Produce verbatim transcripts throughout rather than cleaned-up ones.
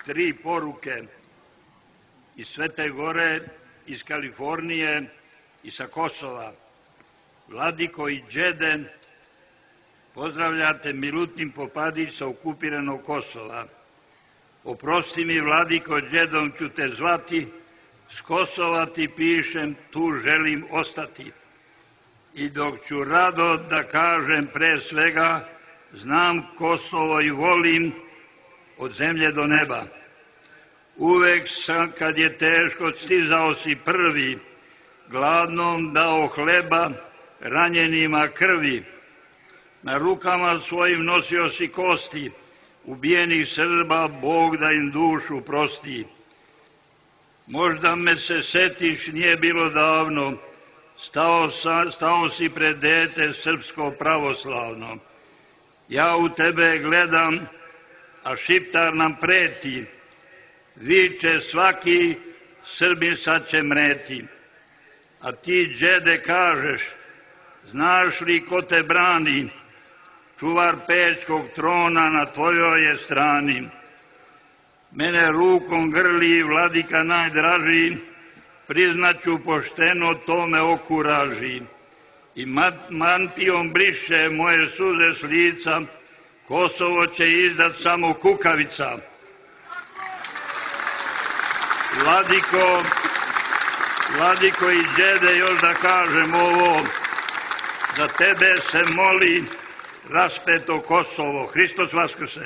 tri poruke iz Svete Gore, iz Kalifornije i sa Kosova. Vladiko i đede, pozdravljate Milutin Popadić sa okupiranog Kosova. Oprosti mi, Vladiko, đedom ću te zvati, s Kosova ti pišem, tu želim ostati. I dok ću rado da kažem pre svega, znam Kosovo i volim od zemlje do neba. Uvek sam, kad je teško, stizao si prvi, gladnom dao hleba, ranjenima krvi. Na rukama svojim nosio si kosti, ubijenih Srba, Bog da im dušu prosti. Možda me se setiš, nije bilo davno, stao, sa, stao si pred dete srpsko pravoslavno. Ja u tebe gledam, a Šiptar nam preti, viče svaki Srbin sad će mreti. A ti, đede, kažeš, znaš li ko te brani, čuvar Pećkog trona na tvojoj je strani. Mene rukom grli, Vladika najdraži, priznaću pošteno, to me okuraži. I mantijom briše moje suze s lica, Kosovo će izdat samo kukavica. Vladiko, Vladiko i đede, još da kažem ovo, za tebe se moli raspeto Kosovo. Hristos vaskrse.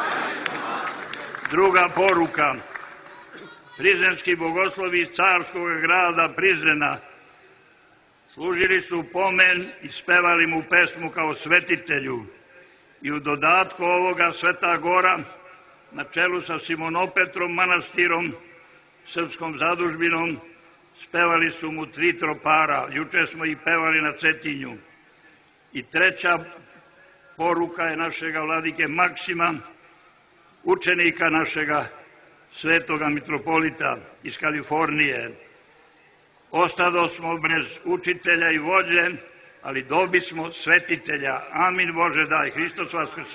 Druga poruka. Prizrenski bogoslovi iz carskog grada Prizrena služili su pomen i spevali mu pesmu kao svetitelju. I u dodatku ovoga Sveta Gora, na čelu sa Simonopetrom manastirom, srpskom zadužbinom, spevali su mu tri tropara. Juče smo ih pevali na Cetinju. I treća poruka je našega vladike Maksima, učenika našega svetoga mitropolita iz Kalifornije. Ostado smo bez učitelja i vođe, ali dobi smo svetitelja. Amin Bože daj. Hristos vaskrse.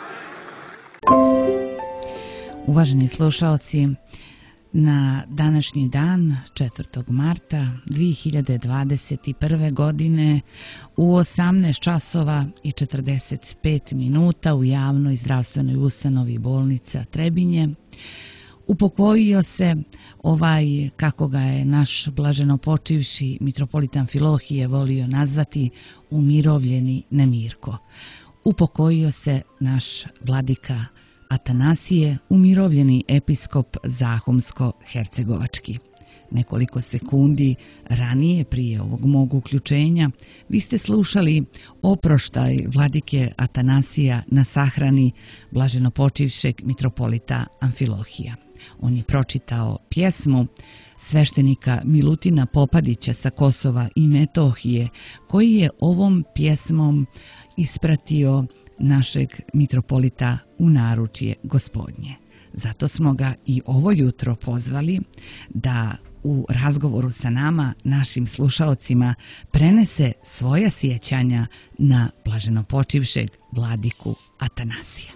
Uvaženi slušaoci, na današnji dan, četvrtog marta dve hiljade dvadeset prve. godine, u osamnaest časova i četrdeset pet minuta u javnoj zdravstvenoj ustanovi bolnica Trebinje upokojio se ovaj, kako ga je naš blaženopočivši mitropolit Amfilohije volio nazvati, umirovljeni Nemirko. Upokojio se naš vladika Atanasije, umirovljeni episkop Zahumsko-hercegovački. Nekoliko sekundi ranije, prije ovog mog uključenja, vi ste slušali oproštaj vladike Atanasija na sahrani blaženopočivšeg mitropolita Amfilohija. On je pročitao pjesmu sveštenika Milutina Popadića sa Kosova i Metohije, koji je ovom pjesmom ispratio našeg mitropolita u naručje Gospodnje. Zato smo ga i ovo jutro pozvali da u razgovoru sa nama, našim slušaocima, prenese svoja sjećanja na blaženopočivšeg vladiku Atanasija.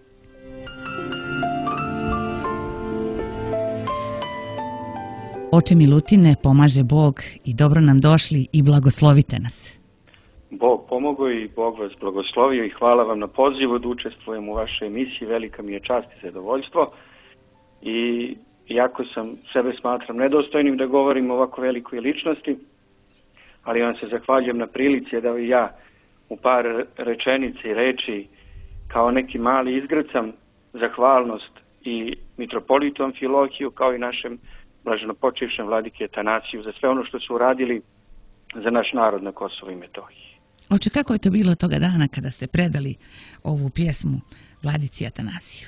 Oče Milutine, pomaže Bog i dobro nam došli i blagoslovite nas. Bog pomogao i Bog vas blagoslovio i hvala vam na pozivu da učestvujem u vašoj emisiji. Velika mi je čast i zadovoljstvo. I iako sam sebe smatram nedostojnim da govorim o ovako velikoj ličnosti, ali vam se zahvaljujem na prilici da i ja u par rečenici i reči kao neki mali izgrcam zahvalnost i mitropolitu Amfilohiju kao i našem blaženopočivšem vladike Atanasiju za sve ono što su uradili za naš narod na Kosovu i Metohiji. Oče, kako je to bilo toga dana kada ste predali ovu pjesmu vladici Atanasiju?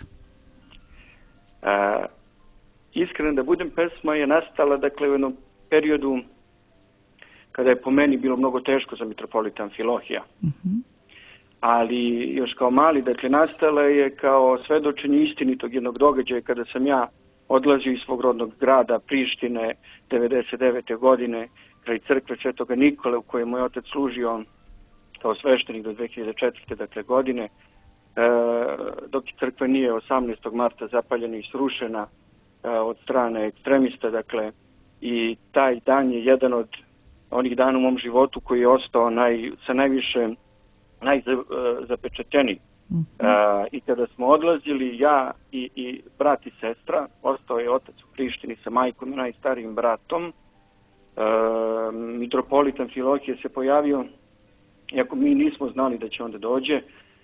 A, iskreno da budem, pesma je nastala dakle u jednom periodu kada je po meni bilo mnogo teško za mitropolita Amfilohija. Uh-huh. Ali još kao mali, dakle nastala je kao svedočenje istinitog jednog događaja kada sam ja odlazio iz svog rodnog grada Prištine devedeset devete. godine kraj crkve Svetoga Nikole u kojoj moj otac služio kao sveštenik do dve hiljade četvrte. dakle godine, dok crkva nije osamnaestog marta zapaljena i srušena od strane ekstremista, dakle, i taj dan je jedan od onih dana u mom životu koji je ostao naj, sa najviše najzapečaćeniji. Mm-hmm. Uh, I kada smo odlazili, ja i, i brat i sestra, ostao je otac u Prištini sa majkom i najstarijim bratom, uh, mitropolit Amfilohije se pojavio, iako mi nismo znali da će onda dođe,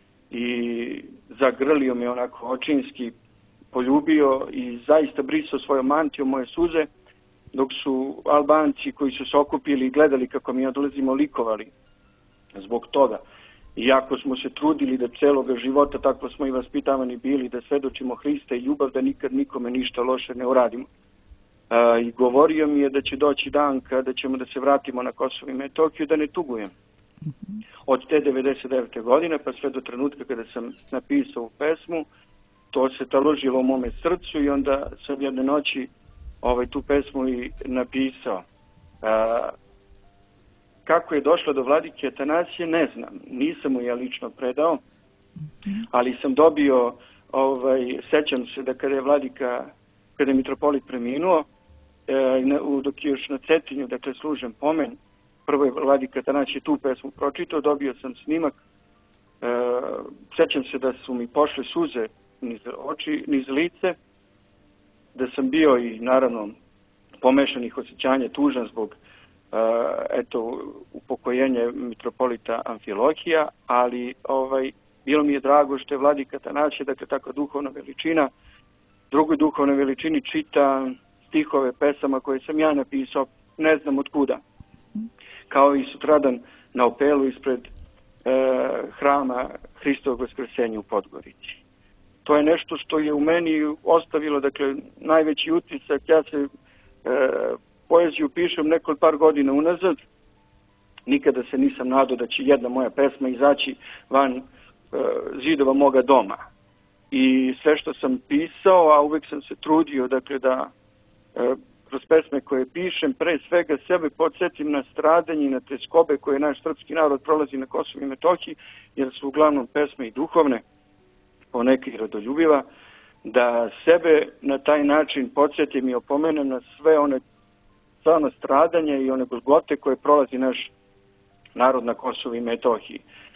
i zagrlio me onako očinski, poljubio i zaista brisao svojom mantijom moje suze, dok su Albanci koji su se okupili i gledali kako mi odlazimo likovali zbog toga. Iako smo se trudili da celoga života, tako smo i vaspitavani bili, da svedočimo Hrista i ljubav, da nikad nikome ništa loše ne uradimo. A, I govorio mi je da će doći dan kada ćemo da se vratimo na Kosovo i Metohiju, da ne tugujem. Od te devedeset devete godine pa sve do trenutka kada sam napisao u pesmu, to se taložilo u mome srcu i onda sam jedne noći ovaj, tu pesmu i napisao. A, kako je došlo do vladike Atanasije, ne znam. Nisam mu ja lično predao, ali sam dobio, ovaj, sećam se da kada je vladika, kada je mitropolit preminuo, e, dok je još na Cetinju, dakle, služen pomen, prvo je vladika Atanasije tu pesmu pročitao, dobio sam snimak, e, sećam se da su mi pošle suze niz oči, niz lice, da sam bio i naravno pomešanih osjećanja, tužan zbog Uh, eto, upokojenje mitropolita Amfilohija, ali ovaj, bilo mi je drago što je vladika Atanasije, dakle, takva duhovna veličina, drugoj duhovnoj veličini čita stihove pesama koje sam ja napisao, ne znam od kuda. Kao i sutradan na Opelu ispred uh, hrama Hristovog Vaskrsenja u Podgorici. To je nešto što je u meni ostavilo, dakle, najveći utisak. Ja se uh, poeziju pišem neko par godina unazad, nikada se nisam nadao da će jedna moja pesma izaći van e, zidova moga doma. I sve što sam pisao, a uvek sam se trudio, dakle, da e, kroz pesme koje pišem, pre svega sebe podsjetim na stradanje i na teskobe koje naš srpski narod prolazi na Kosovu i Metohiji, jer su uglavnom pesme i duhovne, poneke i rodoljubiva, da sebe na taj način podsjetim i opomenem na sve one sva ono stradanje i one golgote koje prolazi naš narod na Kosovu i Metohiji.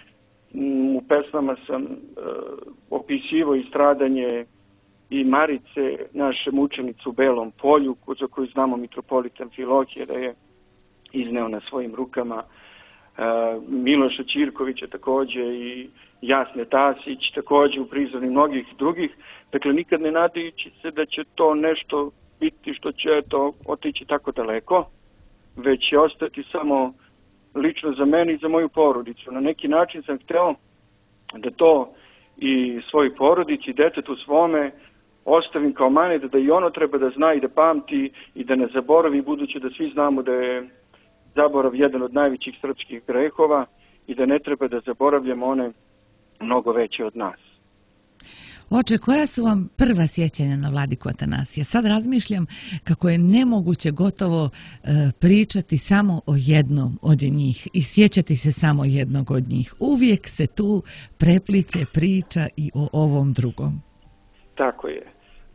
U pesmama sam uh, opisivo i stradanje i Marice, naše mučenice u Belom polju, za koju znamo mitropolit Amfilohije da je izneo na svojim rukama, uh, Miloša Ćirkovića takođe i Jasne Tasić takođe u prizori mnogih drugih. Dakle, nikad ne nadajući se da će to nešto biti što će to otići tako daleko, već će ostati samo lično za mene i za moju porodicu. Na neki način sam hteo da to i svoj porodici, detetu svome, ostavim kao manet, da i ono treba da zna i da pamti i da ne zaboravi, budući da svi znamo da je zaborav jedan od najvećih srpskih grehova i da ne treba da zaboravljamo one mnogo veće od nas. Oče, koja su vam prva sjećanja na vladiku Atanasija? Sad razmišljam kako je nemoguće gotovo e, pričati samo o jednom od njih i sjećati se samo jednog od njih. Uvijek se tu prepliće priča i o ovom drugom. Tako je. E,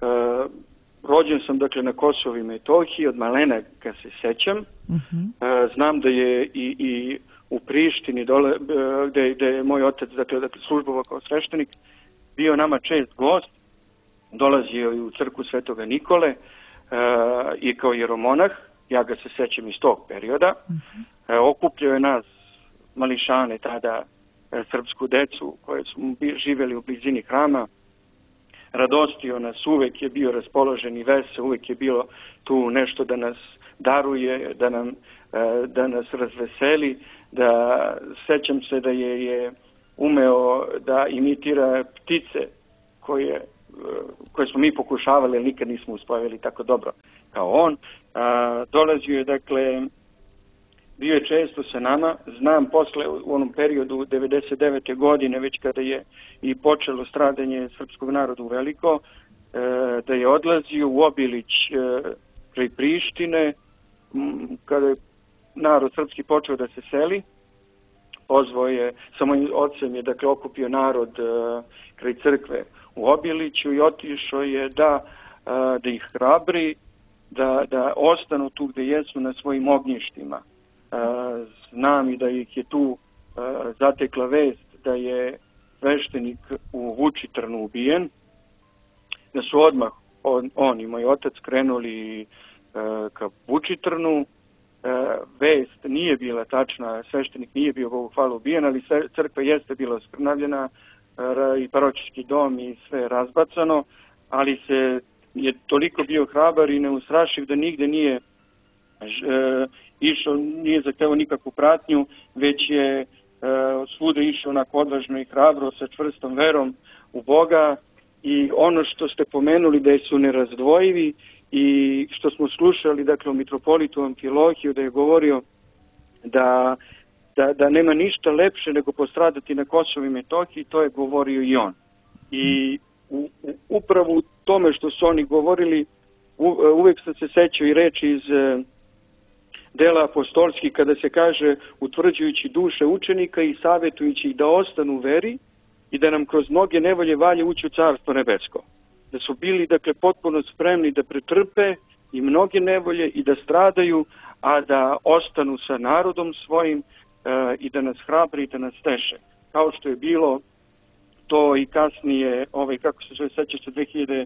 rođen sam, dakle, na Kosovu i Metohiji, od malena kad se sećam. Uh-huh. E, znam da je i, i u Prištini, dole, gde, gde je moj otac, dakle, dakle službovao kao sveštenik, bio nama čest gost, dolazio i u crkvu Svetoga Nikole e, i kao jeromonah, ja ga se sećam iz tog perioda. Uh-huh. E, okupljao je nas mališane, tada e, srpsku decu koje su živjeli u blizini hrama, radostio nas, uvek je bio raspoložen i vesel, uvek je bilo tu nešto da nas daruje, da, nam, e, da nas razveseli, da sećam se da je, je umeo da imitira ptice koje, koje smo mi pokušavali, ali nikad nismo uspavili tako dobro kao on. A, dolazio je, dakle, bio je često sa nama. Znam posle u onom periodu devedeset devete godine, već kada je i počelo stradanje srpskog naroda u veliko, e, da je odlazio u Obilić e, kraj Prištine, m, kada je narod srpski počeo da se seli. pozvao je, sa mojim ocem je dakle okupio narod uh, kraj crkve u Obiliću i otišao je da, uh, da ih hrabri, da, da ostanu tu gde jesu na svojim ognjištima. Uh, znam i da ih je tu uh, zatekla vest da je sveštenik u Vučitrnu ubijen, da su odmah on, on i moj otac krenuli uh, ka Vučitrnu. Uh, vest nije bila tačna, sveštenik nije bio, Bogu hvala, ubijen, ali crkva jeste bila oskrnavljena uh, i paroćijski dom i sve razbacano, ali se je toliko bio hrabar i neustrašiv da nigde nije uh, išao, nije zahtevao nikakvu pratnju, već je uh, svuda išao onako odvažno i hrabro sa čvrstom verom u Boga. I ono što ste pomenuli da su nerazdvojivi i što smo slušali, dakle, o mitropolitu Amfilohiju, da je govorio da, da, da nema ništa lepše nego postradati na Kosovu i Metohiji, to je govorio i on. I u, u, upravo u tome što su oni govorili, u, uvek sam se sećao i reči iz e, dela apostolski kada se kaže utvrđujući duše učenika i savjetujući ih da ostanu u veri i da nam kroz mnoge nevolje valje ući u Carstvo nebesko. Da su bili, dakle, potpuno spremni da pretrpe i mnoge nevolje i da stradaju, a da ostanu sa narodom svojim e, i da nas hrabri i da nas steše. Kao što je bilo to i kasnije, ovaj, kako se zove, sećaš se dve hiljade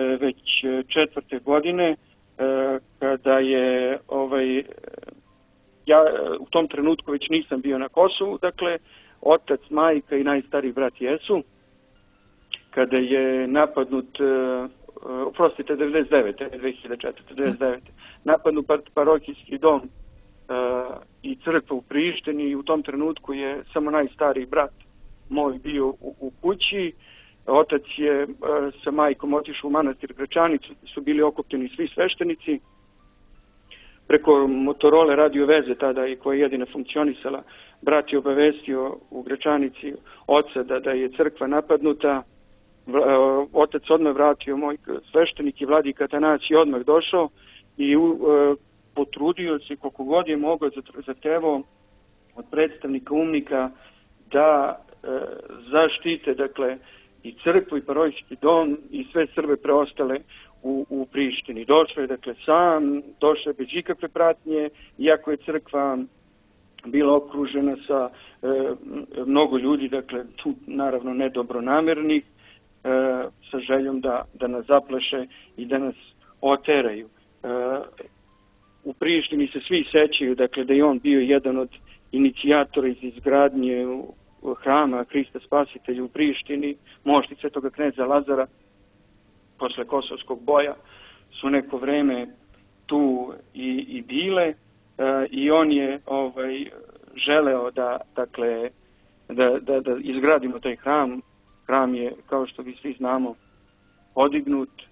četvrte godine, e, kada je, ovaj, ja u tom trenutku već nisam bio na Kosovu, dakle, otac, majka i najstariji brat jesu, kada je napadnut, uh, oprostite, devedeset devete, dve hiljade četvrte, devedeset devete napadnut parohijski dom uh, i crkva u Prištini i u tom trenutku je samo najstariji brat moj bio u, u kući. Otac je uh, sa majkom otišao u manastir Gračanicu, su bili okupljeni svi sveštenici. Preko Motorola radio veze tada i koja je jedina funkcionisala, brat je obavestio u Gračanici oca da, da je crkva napadnuta. Otac odmah vratio, moj sveštenik i vladika Atanasije odmah došao i uh, potrudio se koliko god je mogao, zahtevao od predstavnika umnika da uh, zaštite, dakle, i crkvu i parohijski dom i sve Srbe preostale u, u Prištini. Došao je, dakle, sam, došao je bez ikakve pratnje, iako je crkva bila okružena sa e, mnogo ljudi, dakle, tu naravno nedobronamernih, e, sa željom da, da nas zaplaše i da nas oteraju. E, u Prištini se svi sećaju, dakle, da je on bio jedan od inicijatora iz izgradnje hrama Hrista Spasitelja u Prištini, mošti svetoga kneza Lazara, posle kosovskog boja, su neko vreme tu i, i bile e, i on je ovaj, želeo da, dakle, da, da, da izgradimo taj hram. Hram je, kao što vi svi znamo, podignut, e,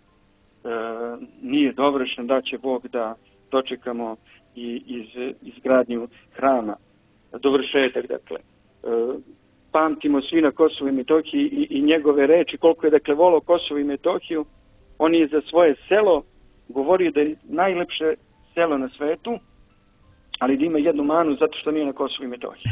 nije dovršen, da će Bog da dočekamo i iz, izgradnju hrama. Dovršetak, dakle. E, pamtimo svi na Kosovu i Metohiji i, i njegove reči, koliko je, dakle, volao Kosovo i Metohiju. On je za svoje selo govorio da je najlepše selo na svetu, ali da ima jednu manu zato što nije na Kosovu i Metohiji.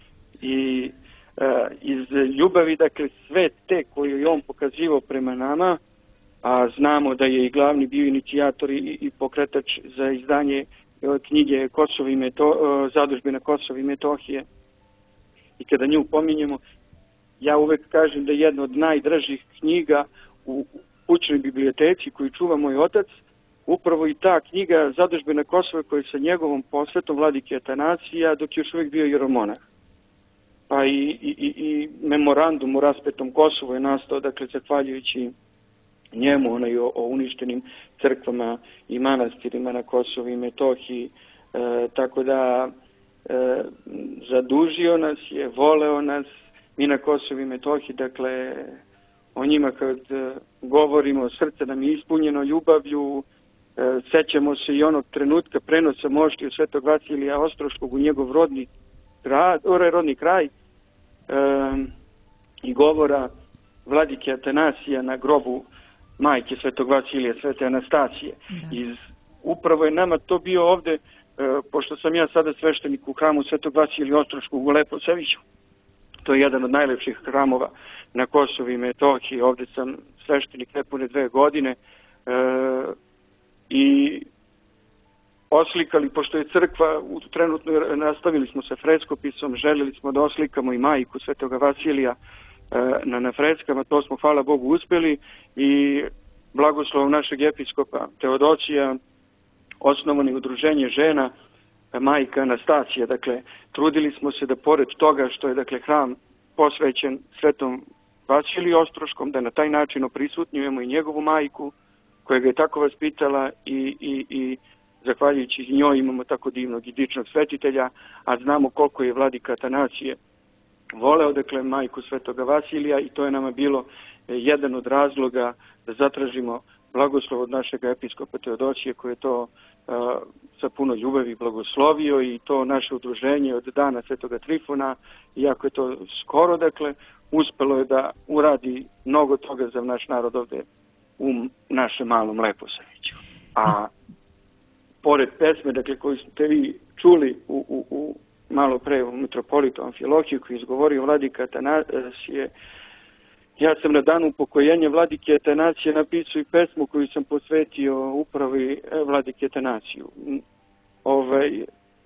I e, iz ljubavi, dakle, sve te koju je on pokazivao prema nama, a znamo da je i glavni bio inicijator i, i pokretač za izdanje knjige Kosovo i Meto, Zadužbina Kosova i Metohije. I kada nju pominjemo, ja uvek kažem da je jedna od najdražih knjiga u kućnoj biblioteci koju čuva moj otac, upravo i ta knjiga Zadužbina Kosova koja je sa njegovom posvetom vladike Atanasija dok je još uvijek bio jeromonah. Pa i, i, i memorandum o raspetom Kosovu je nastao, dakle, zahvaljujući njemu, onaj o, o uništenim crkvama i manastirima na Kosovu i Metohiji. E, tako da e, zadužio nas je, voleo nas, mi na Kosovu i Metohiji, dakle, o njima kad e, govorimo, srce nam je ispunjeno ljubavlju, e, sećamo se i onog trenutka prenosa moštiju Svetog Vasilija Ostroškog u njegov rodni, grad, rodni kraj e, i govora vladike Atanasija na grobu majke Svetog Vasilija, Svete Anastasije. Da. Iz, upravo je nama to bio ovde e, pošto sam ja sada sveštenik u hramu Svetog Vasilija Ostroškog u Leposaviću, to je jedan od najlepših hramova na Kosovu i Metohiji, ovdje sam sveštenik nepune dve godine, e, i oslikali, pošto je crkva, trenutno nastavili smo sa freskopisom, željeli smo da oslikamo i majku Svetoga Vasilija na, na freskama, to smo, hvala Bogu, uspjeli i blagoslovom našeg episkopa Teodocija, osnovano je udruženje žena, majka Anastasija. Dakle, trudili smo se da pored toga što je, dakle, hram posvećen Svetom Vasiliju Ostroškom, da na taj način oprisutnjujemo i njegovu majku, koja ga je tako vaspitala i, i, i zahvaljujući njoj imamo tako divnog i dičnog svetitelja, a znamo koliko je vladika Atanasije voleo, dakle, majku Svetoga Vasilija, i to je nama bilo jedan od razloga da zatražimo blagoslov od našeg episkopa Teodocije, koji je to a, sa puno ljubavi blagoslovio, i to naše udruženje od dana Svetoga Trifuna, iako je to skoro, dakle, uspelo je da uradi mnogo toga za naš narod ovdje u našem malom Leposaviću. A pored pesme, dakle, koju ste vi čuli u, u, u malo pre u mitropolitu Amfilohiju, koji izgovorio vladika Atanasije, ja sam na danu upokojenja vladike Atanasije napisao i pesmu koju sam posvetio upravo i vladike Atanasiju. Ovaj,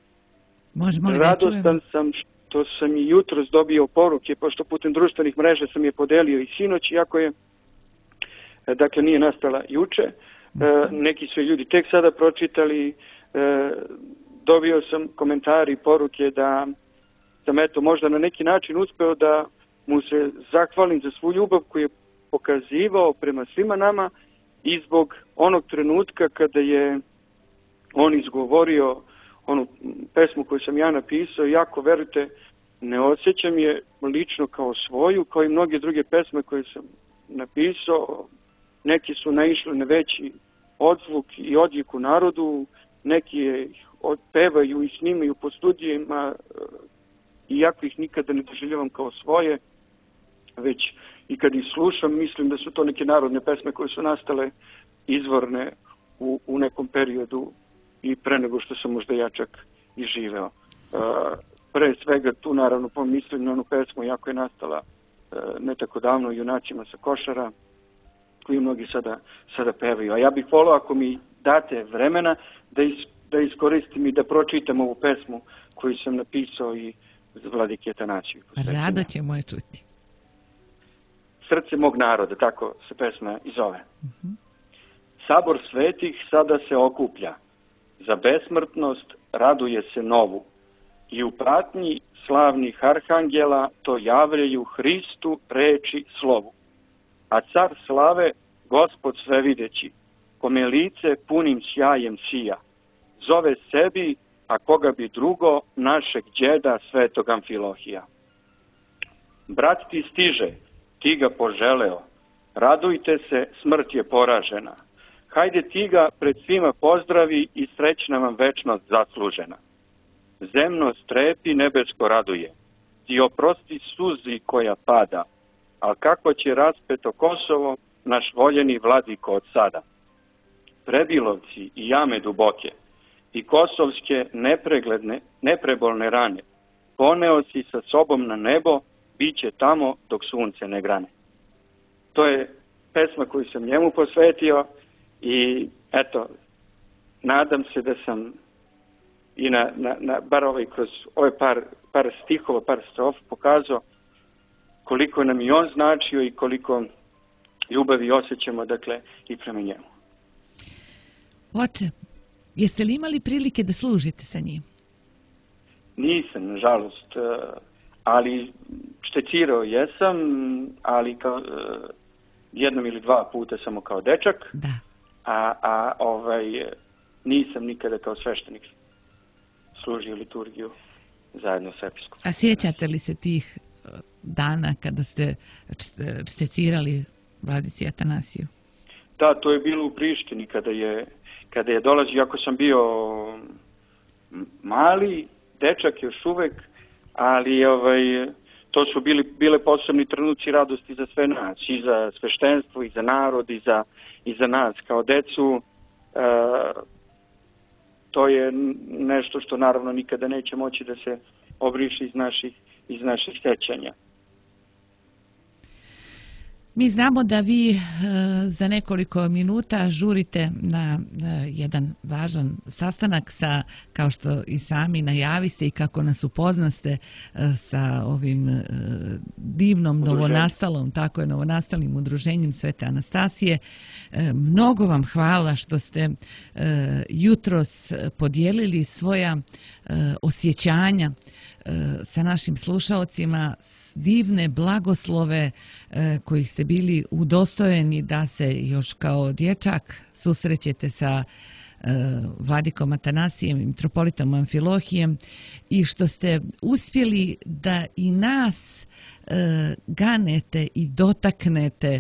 radostan sam što sam i jutros dobio poruke, pošto putem društvenih mreža sam je podelio i sinoć, iako je, dakle, nije nastala juče. E, neki su ljudi tek sada pročitali. E, dobio sam komentari i poruke da sam, eto, možda na neki način uspeo da mu se zahvalim za svu ljubav koju je pokazivao prema svima nama i zbog onog trenutka kada je on izgovorio onu pesmu koju sam ja napisao. Jako, verujte, ne osjećam je lično kao svoju, kao i mnoge druge pesme koje sam napisao. Neki su naišli na veći odzvuk i odjek u narodu, neki je pevaju i snimaju po studijima, iako ih nikada ne doživljavam kao svoje, već i kad ih slušam, mislim da su to neke narodne pesme koje su nastale izvorne u, u nekom periodu i pre nego što sam možda ja čak i živeo. Uh, pre svega tu naravno pomislim na onu pesmu, jako je nastala uh, ne tako davno, Junacima sa Košara, koju mnogi sada, sada pevaju. A ja bih volio, ako mi date vremena, da, is, da iskoristim i da pročitam ovu pesmu koju sam napisao i za vladike Atanasiju. Rado ćemo je čuti. Srce mog naroda, tako se pesma i zove. Uh-huh. Sabor svetih sada se okuplja, za besmrtnost raduje se novu, i u pratnji slavnih arhangela to javljaju Hristu reči slovu. A car slave, Gospod svevideći, kome lice punim sjajem sija, zove sebi, a koga bi drugo, našeg đeda Svetog Amfilohija. Brat ti stiže, ti ga poželeo, radujte se, smrt je poražena. Hajde ti ga pred svima pozdravi i srećna vam večnost zaslužena. Zemno strepi, nebesko raduje, ti oprosti suzi koja pada, a kako će raspeto Kosovo, naš voljeni vladiko od sada. Prebilovci i jame duboke, i kosovske nepregledne, neprebolne rane, poneo si sa sobom na nebo, bit će tamo dok sunce ne grane. To je pesma koju sam njemu posvetio i eto, nadam se da sam i na, na, na bar ovaj kroz ove par, par stihova, par strofa pokazao koliko nam i on značio i koliko ljubavi osjećamo, dakle, i prema njemu. Oče, jeste li imali prilike da služite sa njim? Nisam, nažalost, ali štetcirao jesam, ali kao, jednom ili dva puta samo kao dečak, da. a, a ovaj, nisam nikada kao sveštenik služio liturgiju zajedno s episkopom. A sjećate li se tih dana kada ste štecirali vladici Atanasiju? Da, to je bilo u Prištini kada je, kada je dolazio, ako sam bio mali, dečak još uvek, ali ovaj, to su bili, bile posebni trenuci radosti za sve nas, i za sveštenstvo, i za narod, i za, i za nas kao decu. E, to je nešto što naravno nikada neće moći da se obriše iz naših, iz naših sećanja. Mi znamo da vi e, za nekoliko minuta žurite na e, jedan važan sastanak sa, kao što i sami najaviste i kako nas upoznaste e, sa ovim e, divnom Udruženje. novonastalom, tako je, novonastalim udruženjem Svete Anastasije. E, mnogo vam hvala što ste e, jutros podijelili svoja e, osjećanja sa našim slušaocima, divne blagoslove kojih ste bili udostojeni da se još kao dječak susrećete sa vladikom Atanasijem i mitropolitom Amfilohijem i što ste uspjeli da i nas ganete i dotaknete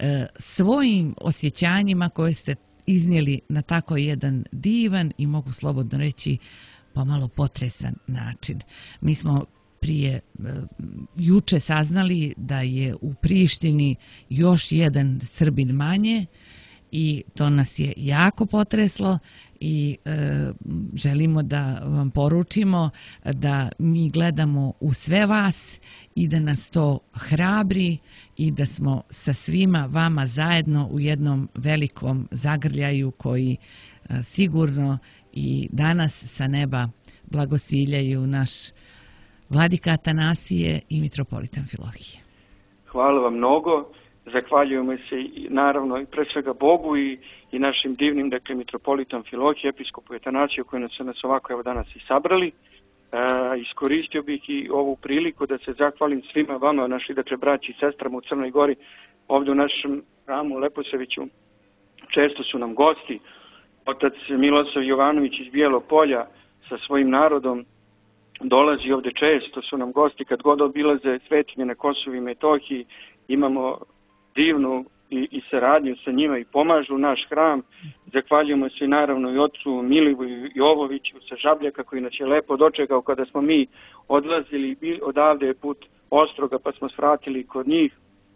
svojim osjećanjima koje ste iznijeli na tako jedan divan i mogu slobodno reći pomalo potresan način. Mi smo prije uh, juče saznali da je u Prištini još jedan Srbin manje i to nas je jako potreslo i e, želimo da vam poručimo da mi gledamo u sve vas i da nas to hrabri i da smo sa svima vama zajedno u jednom velikom zagrljaju koji e, sigurno i danas sa neba blagosiljaju naš vladika Atanasije i mitropolit Amfilohije. Hvala vam mnogo. Zahvaljujemo se i naravno i pre svega Bogu i, i našim divnim, dakle, mitropolitom Amfilohije, episkopu Atanasiju koji su nas ovako evo danas i sabrali. E, iskoristio bih i ovu priliku da se zahvalim svima vama, naši, dakle, braći i sestrama u Crnoj Gori, ovdje u našem hramu u Leposaviću. Često su nam gosti. Otac Milosav Jovanović iz Bijelog Polja sa svojim narodom dolazi ovdje često, su nam gosti kad god obilaze svetinje na Kosovu i Metohiji, imamo divnu i, i saradnju sa njima i pomažu naš hram. Zahvaljujemo se naravno i ocu Milivu i Jovoviću sa Žabljaka koji nas je lepo dočekao kada smo mi odlazili odavde je put Ostroga pa smo svratili kod njih.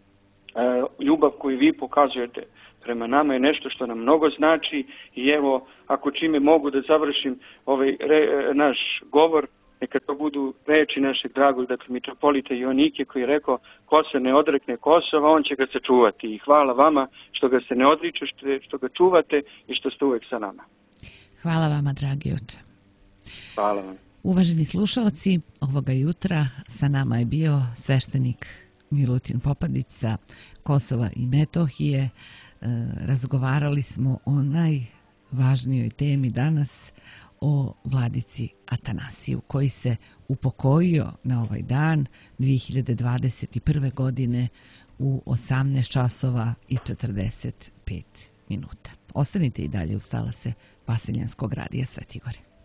E, ljubav koju vi pokazujete prema nama je nešto što nam mnogo znači i evo, ako čime mogu da završim ovaj re, naš govor, neka to budu reči našeg dragog, dakle, mitropolita Ionike koji je rekao, ko se ne odrekne Kosova, on će ga sačuvati. I hvala vama što ga se ne odriče, što, što ga čuvate i što ste uvek sa nama. Hvala vama, dragi oče. Hvala vam. Uvaženi slušalci, ovoga jutra sa nama je bio sveštenik Milutin Popadić sa Kosova i Metohije. E, razgovarali smo o najvažnijoj temi danas, o vladici Atanasiju koji se upokojio na ovaj dan dvije hiljade dvadeset prve. godine u osamnaest časova i četrdeset pet minuta. Ostanite i dalje uz talase Vasiljanskog radija Svetigore.